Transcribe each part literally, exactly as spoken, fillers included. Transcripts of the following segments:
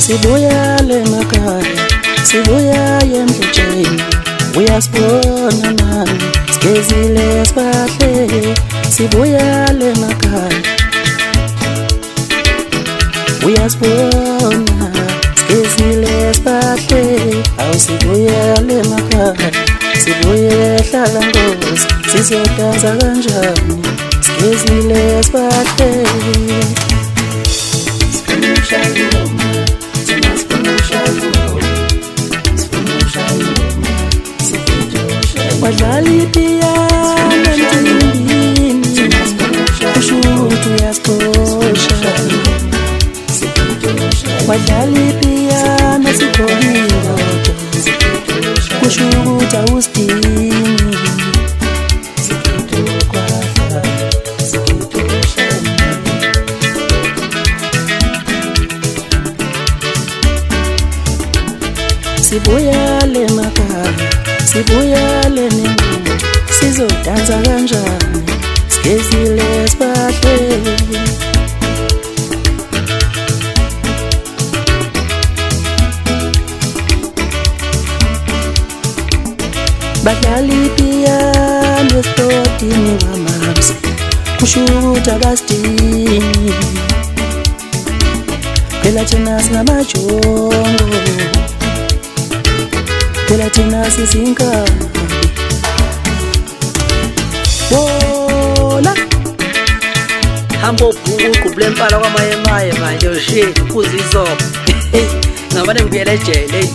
sibuya le makhaya, sibuya emhlotsheni, uyasibona nami sigezile sibahle, sibuya le makhaya, uyasibona sigezile sibahle, awusibuya le makhaya, sibuye hlala Nkosi, sizodansa kanjani sigezile sibahle. Wadlala ipiyano emcimbini, kusho ukuthi uyasiphosha. Wadlala ipiyano sigqokile, kusho ukuthi awusidingi. Sibuya le makhaya, sibuya le ningqondo, sizodansa kanjani sigezile sibahle. Badlala ipiyano esitotini kwamamsi, kusho ukuthi abasidingi. Phela thina singamajongo, phela thina sizinkabi. Bola hambo bhuku qubule impala kwamaye maye manje ushiye kuze izoba ngabane ngibuyele ejele.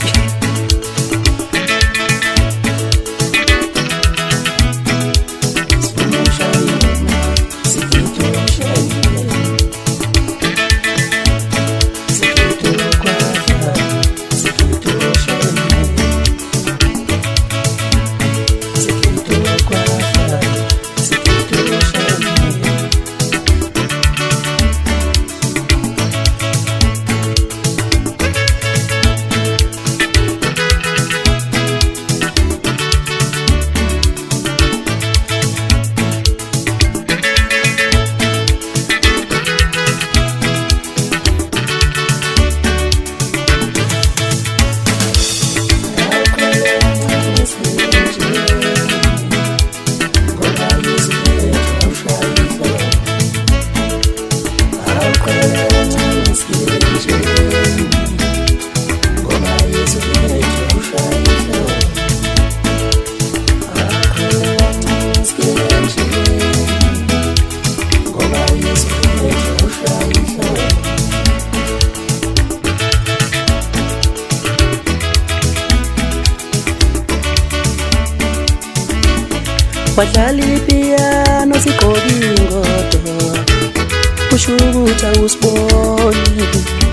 Wadlala ipiyano sigqokile ingodo, kusho ukuthi awusiboni.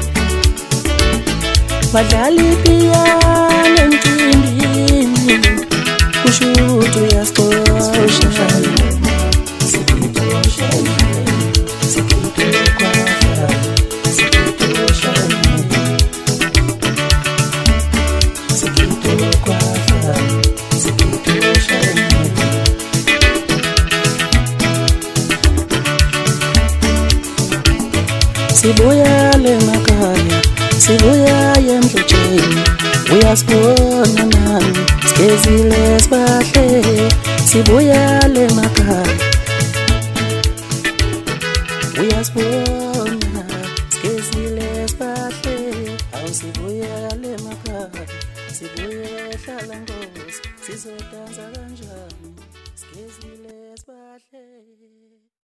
Wadlala ipiyano emcimbini, kusho ukuthi uyasiphosha. Sibuya le makhaya, sibuya emhlotsheni, uyasibona nami sigezile sibahle, sibuya le makhaya, uyasibona sigezile sibahle, awusibuya le makhaya, sibuye hlala Nkosi, sizodansa kanjani sigezile sibahle.